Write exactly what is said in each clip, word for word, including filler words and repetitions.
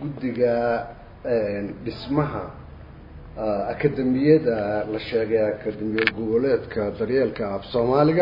guddiga dhismaha akademiyada la sheegay akademiyad goboleedka daryeelka af Soomaaliga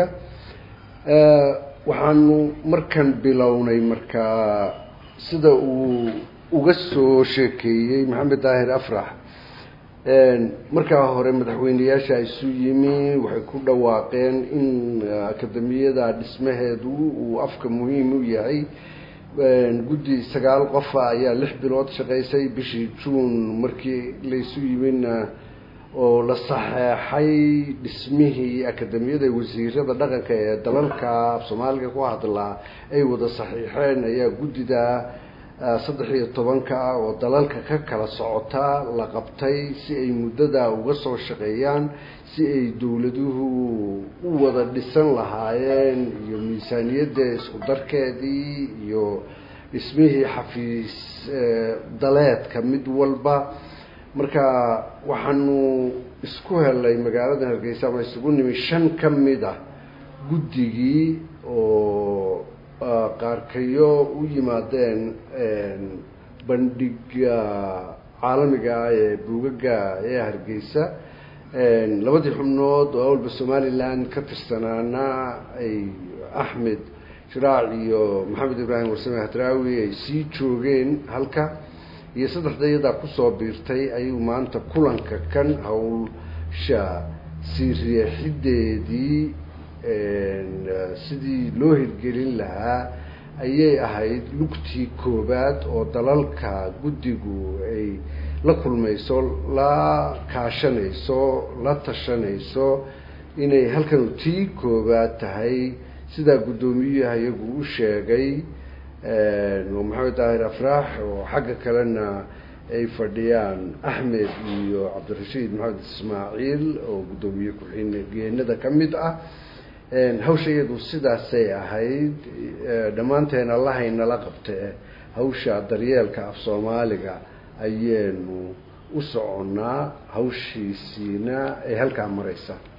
waxaanu markan bilownay markaa sida uu uga soo sheekeeyay Maxamed Daahir Afrax markaa hore madaxweynayaasha ay soo yimi waxay ku dhawaaqeen in akademiyada dhismaheedu uu afka muhiim u yahay guddi sagaal qof ayaa lix bilood shaqeysay bishii June markii la soo yimina oo la saxeexay dhismihii akademiyada wasiirada dhaqanka ee dalalka Soomaaliga ku hadla ay wada saxiixeen ayaa guddida saddex iyo toban ka oo dalalka ka kala socota la qabtay si ay muddada uga soo shaqeeyaan si ay dawladuhu u wada dhisan lahaayeen iyo miisaaniyadda isku darkeedii iyo dhismihii xafiis daleedka mid walba marka waxaanu isku helay magaalada Hargeysa ama isugu nimi shan ka mid ah guddigii oo qaarkayo u yimaadeen bandhiga caalamiga ee buugaga ee Hargeysa labadii xubnood oo awalba Somaliland ka tirsanaana ay Ahmed Shiraac iyo Maxamed Ibrahim Warsame Hadraawi ay sii joogeen halka iyo saddexdayada ku soo biirtay ayuu maanta kulanka kan hawsha siriixideedii sidii loo hirgelin lahaa ayay ahayd lugtii koobaad oo dalalka guddigu ay la kulmayso la kaashanayso la tashanayso inay halkan tii koobaad tahay sida guddoomiyaha iyagu u sheegay Maxamed Daahir Afrax oo xagga kalena ay fadhiyaan Ahmed iyo Cabdirashiid Maxamed Ismaaciil oo guddoomiye ku xigeenada kamid ah hawsheedu sidaasay ahayd dhamaanteen Allah inala qabtay hawsha daryeelka af Soomaaliga ayaynu u soconaa hawshiisina ay halka maraysaa